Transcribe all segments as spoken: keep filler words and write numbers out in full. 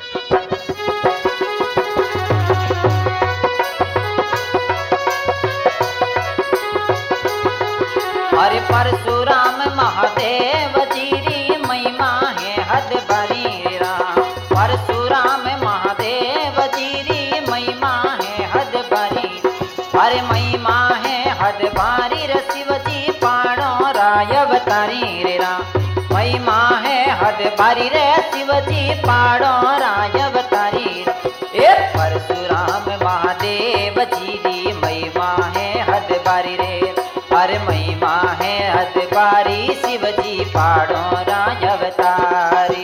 अरे परशुराम महादेव जी री महिमा है हद भरी राम। परशुराम महादेव जी री महिमा है हद भरी। अरे महिमा है हद भारी रे शिव जी पाड़ो राय अवतारी रे राम। महिमा है हद भारी रे शिव जी पाड़ो राय अवतारी। ए परशुराम महादेव जी री महिमा है हद भारी रे। अरे महिमा है हद बारी शिव जी पाड़ो राज अवतारी।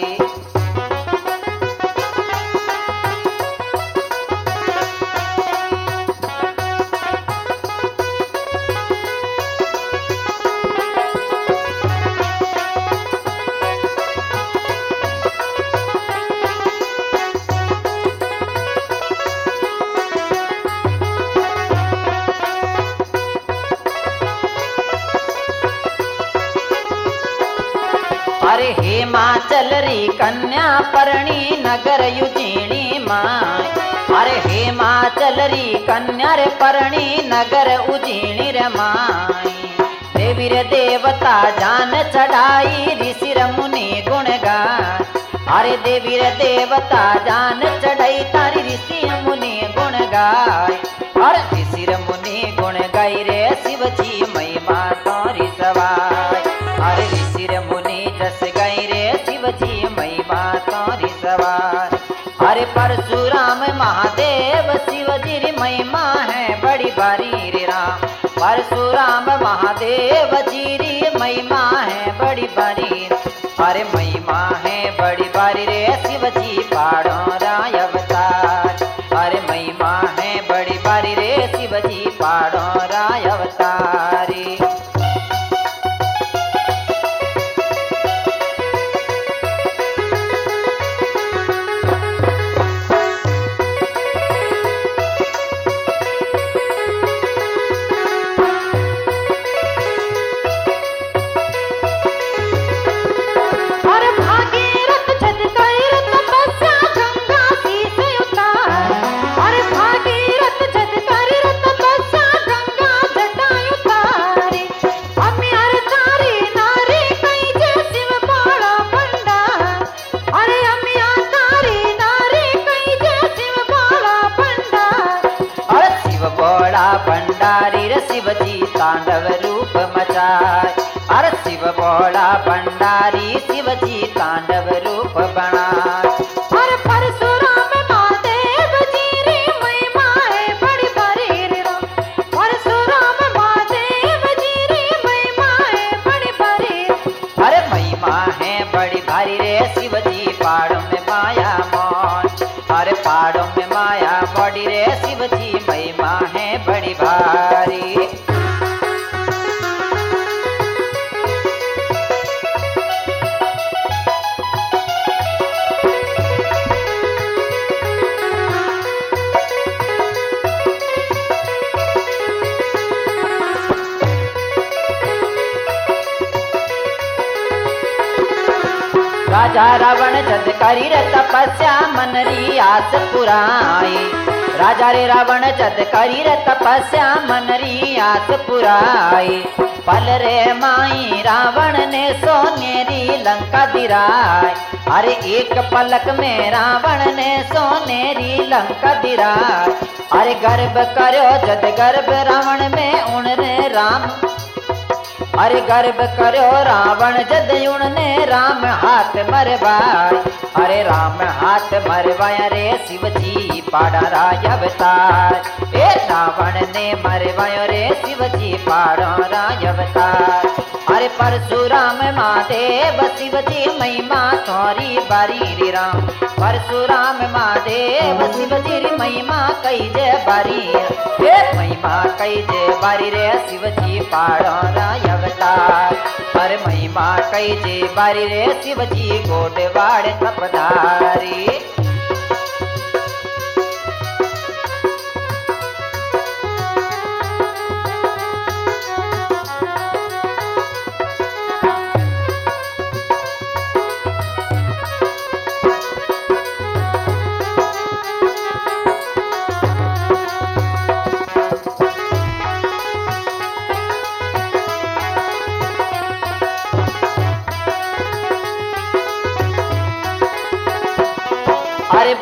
अरे हिमाचल री कन्या परणी नगर उज्जैनी माय। अरे हिमाचल री कन्या रे परणी नगर उज्जैनी रे माय। देवी रे देवता जान चढ़ाई ऋषि रे मुनि गुण गाय। अरे देवी रे देवता जान चढ़ाई तारी ऋषि मुनि गुण गाय। अरे ऋषि रे मुनि गुण गाई रे शिव जी महिमा तोरी सवाय। अरे ऋषि रे मुनि जस गई रे शिव जी महिमा तोरी सवार। अरे परशुराम महादेव शिव जी री महिमा है बड़ी भारी रे राम। परशुराम महादेव जी री महिमा है बड़ी भारी। अरे महिमा है बड़ी भारी रे शिव जी पाड़ो राय अवतार। अरे महिमा है बड़ी भारी रे शिव जी पाड़ो राय अवतारी। भंडारी रे शिव जी तांडव रूप मचाए। अरे शिव बोला भंडारी शिव जी तांडव रूप बनाए। अरे परशुराम महादेव जी री महिमा है बड़ी भारी रे राम। परशुराम महादेव जी री महिमा है बड़ी भारी। अरे महिमा है बड़ी भारी रे शिव जी पाड़ों में माया मोन। अरे पाड़ों में माया बड़ी रे शिव जी महिमा है बड़ी भारी। राजा रावण जद करी रे तपस्या मन री आस पुराई। राजा रे रावण जद करी रे तपस्या मन री आस पुराई। पल रे माई रावण ने सोनेरी लंका दिराई। अरे एक पलक में रावण ने सोनेरी लंका दिराई। अरे गर्भ करो जद गर्भ रावण में उन रे राम। अरे गर्भ करो रावण जद उनने राम हाथ मरवाए। अरे राम हाथ मरवाया रे शिव जी पाड़ा राय अवतार। ए रावण ने मरवायो रे शिव जी पाड़ा राय अवतार। अरे परशुराम महादेव शिव जी महिमा थोरी बारी रे राम। परशुराम महादेव शिव जी री महिमा कई जे बारी। ए महिमा कई जे बारी रे शिव जी पाड़ा राय अवतार। अरे महिमा कई जे बारी रे शिव जी गोडवाड़ तपधारी।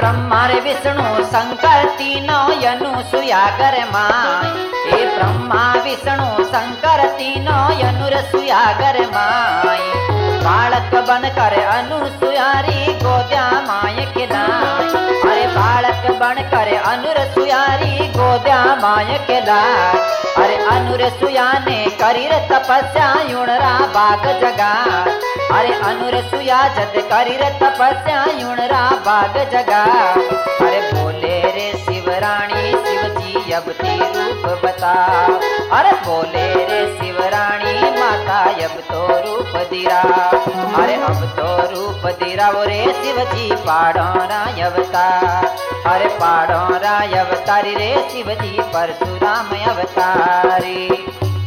ब्रह्मा रे विष्णु शंकर तीनों यनु सुया गर माय। हे ब्रह्मा विष्णु शंकर तीनों यनु रे सुया गर माय। बालक बन कर अनुसुयारी गोद्या माय के लाय। अरे बालक बन कर अनुरसुयारी गोद्या माय के लाय। अरे अनुरसुया ने करी रे तपस्या युणरा बाग जगा। अरे अनुरसुया जद करी रे तपस्या युणरा बाग जगा। अरे बोले रे शिवरानी शिवजी अब ती रूप बता। अरे बोले रे शिवरानी माता अब तो रूप दिरा। अरे अब तो रूप दिरा वो रे शिवजी पाड़ो राय अवतार। अरे पाड़ो राय अवतारी रे शिवजी परशुराम अवतारी।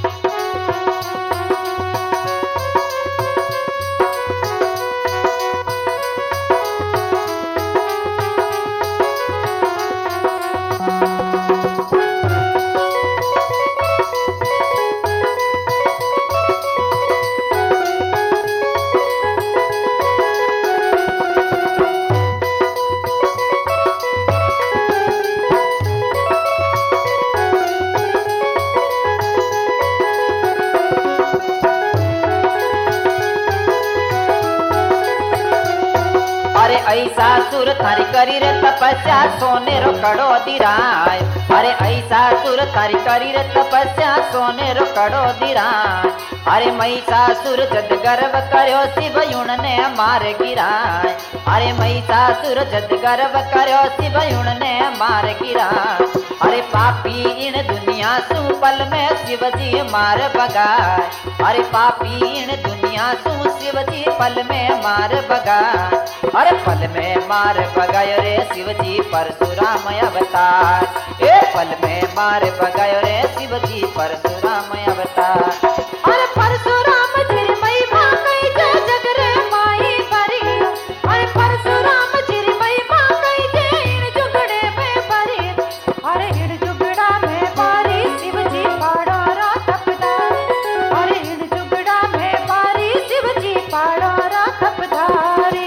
अरे ऐसा सुर थारी करी रे तपस्या सोने रो कड़ो दिराय। अरे ऐसा सुर थारी करी रे तपस्या सोने रो कड़ो दिराय। अरे महिषासुर जद गर्व कर्यो शिव युण ने मार गिराय। अरे महिषासुर जद गर्व कर्यो शिव युण ने मार गिराय। अरे पापी इन दुनिया सु पल में शिवजी मार बगाय। अरे पापी इन दुनिया सु शिवजी पल में मार बगाय। अरे पल में मार बगायो रे शिवजी परशुराम अवतार। ए पल में मार बगायो रे शिवजी परशुराम अवतार। अरे परशुराम जी महिमा कई जे जग रे माई भरी। अरे परशुराम जी महिमा कई जे इन जुगड़े में भरी। अरे इन जुगड़ा में बारी शिवजी पाड़ो रा तपदार। अरे इन जुगड़ा में बारी शिवजी पाड़ो रा तपदारी।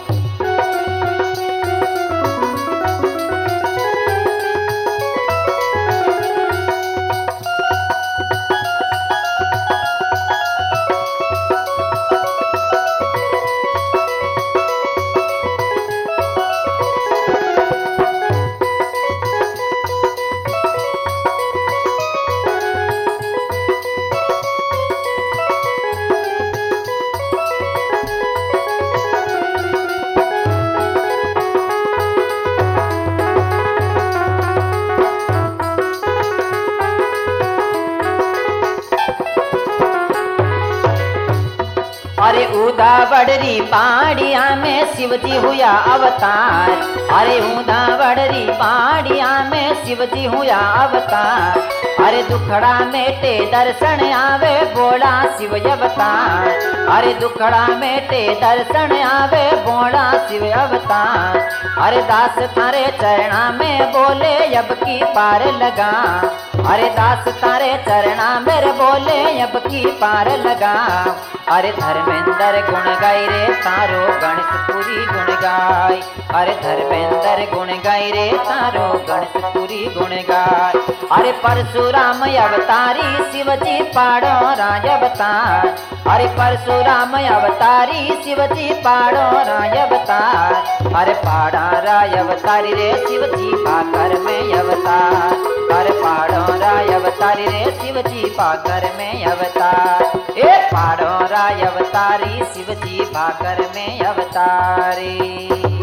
अरे उदावड़री पहाड़िया में शिवजी हुआ अवतार। अरे उदावड़री पहाड़िया में शिवजी हुआ अवतार। अरे दुखड़ा मेटे दर्शन आवे बोला शिव अवतार। अरे दुखड़ा मेटे दर्शन आवे बोला शिव अवतार। अरे दास थारे चरणा में बोले अब की पार लगा। अरे दास तारे चरणा मेरे बोले अब की पार लगा। अरे धर्मेंद्र गुण गाय रे तारो गणेशपुरी गुण गाय। अरे धर्मेंद्र गुण गाय रे तारो गणेशपुरी गुण गाय। अरे परशुराम अवतारी शिवजी पाड़ो राय अवतार। अरे परशुराम अवतारी शिवजी पाड़ो राय अवतार। अरे पाड़ा राय अवतारी रे शिवजी पाकर में अवतार। अरे पाड़ो राय अवतारी रे शिवजी पाकर में अवतार। ए पाड़ो राय अवतारी शिवजी पाकर में अवतारी।